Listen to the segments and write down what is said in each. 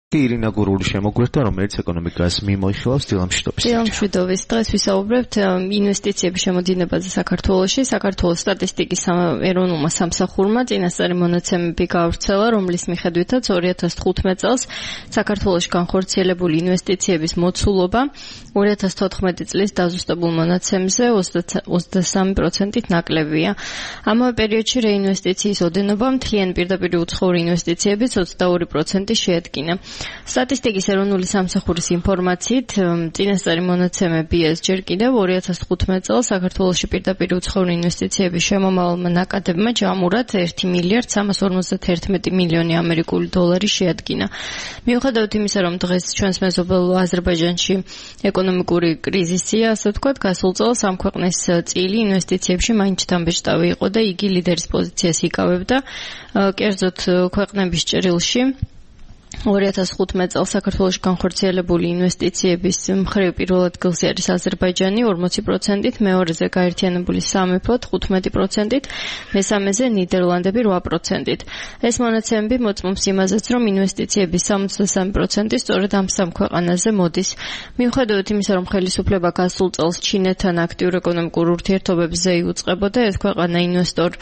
ირინა გურული შემოგვერთა, რომელიც ეკონომიკას მიმოიხილავს დილამშვიდობის. დილამშვიდობის. დღეს ვისაუბრებთ ინვესტიციების შემოდინებაზე საქართველოში. საქართველოს სტატისტიკის ეროვნულმა სამსახურმა წინასწარი მონაცემები გაავრცელა, რომლის მიხედვითაც 2015 წელს საქართველოში განხორციელებული ინვესტიციების მოცულობა 2014 წლის დაზუსტებულ მონაცემზე 23%-ით ნაკლებია. ამავე პერიოდში რეინვესტიციის ოდენობა მთლიანი პირდაპირი უცხოური ინვესტიციების 22% შეადგინა. სტატისტიკის ეროვნული სამსახურის ინფორმაციით, წინასწარი მონაცემები ეს ჯერ კიდევ 2015 წელს საქართველოში პირდაპირი უცხოური ინვესტიციების შემომავალმა ნაკადებმა ჯამურად 1 მილიარდ 351 მილიონი ამერიკული დოლარი შეადგინა. მიუხედავად იმისა, რომ დღეს ჩვენს მეზობელ აზერბაიჯანში ეკონომიკური კრიზისია, ასე ვთქვათ, გასულ წელს ამ ქვეყნის წილი ინვესტიციებში მაინც დამბეჭდავი იყო და იგი ლიდერის პოზიციას იკავებდა. კერძოდ ქვეყნების ჭრილში 2015 წელს საქართველოში განხორციელებული ინვესტიციების მხრივ პირველ ადგილზე არის აზერბაიჯანი 40%-ით, მეორეზე გაერთიანებული სამეფო 15%-ით, მესამეზე ნიდერლანდები 8%-ით. ეს მონაცემები მოწმობს იმაზეც, რომ ინვესტიციების 63% სწორედ ამ სამ ქვეყანაზე მოდის. მიუხედავად იმისა, რომ ხელისუფლება გასულ წელს ჩინეთთან აქტიურ ეკონომიკურ ურთიერთობებზე იუწყებოდა, ეს ქვეყანა ინვესტორთა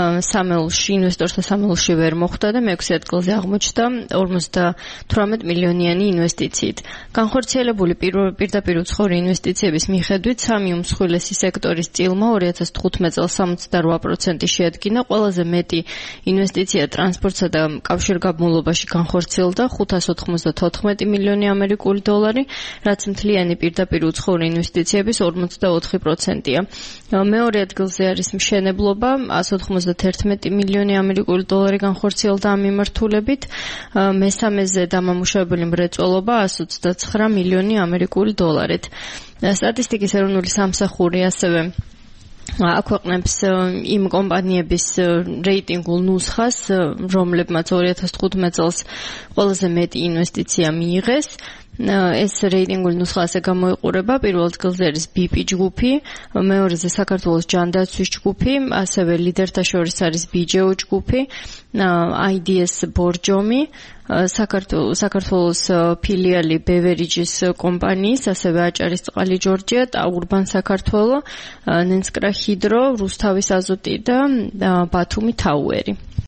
სამელში ვერ მოხვდა და მეექვსე ადგილზე აღმოჩნდა 18 მილიონიანი ინვესტიციით. განხორციელებული პირდაპირ უცხოური ინვესტიციების მიხედვით სამი უმსხვილესი სექტორის წილმა 2015 წელს 68% შეადგინა, ყველაზე მეტი ინვესტიცია ტრანსპორტსა და კავშირგაბმულობაში განხორციელდა 594 მილიონი ამერიკული დოლარი, რაც მთლიანი პირდაპირ უცხოური ინვესტიციების 44%-ია. მეორე ადგილზე არის მშენებლობა, 191 მილიონი ამერიკული დოლარი განხორციელდა ამ მიმართულებით, მესამეზე დამამუშავებელი მრეწველობა 129 მილიონი ამერიკული დოლარით. სტატისტიკის ეროვნული სამსახური ასევე აქვეყნებს იმ კომპანიების რეიტინგულ ნუსხას, რომლებმაც 2015 წელს ყველაზე მეტი ინვესტიცია მიიღეს. ეს რეიტინგული ნუსხა ასე გამოიყურება, პირველ ადგილზე არის BP ჯგუფი, მეორეზე საქართველოს ჯანდაცვის ჯგუფი, ასევე ლიდერთა შორის არის BJO ჯგუფი, IDS ბორჯომი, საქართველოს ფილიალი ბევერიჯის კომპანიის, ასევე აჭარისწყალი ჯორჯია, ტაურბან საქართველო, ნენსკრა ჰიდრო, რუსთავის აზოტი და ბათუმი თაუერი.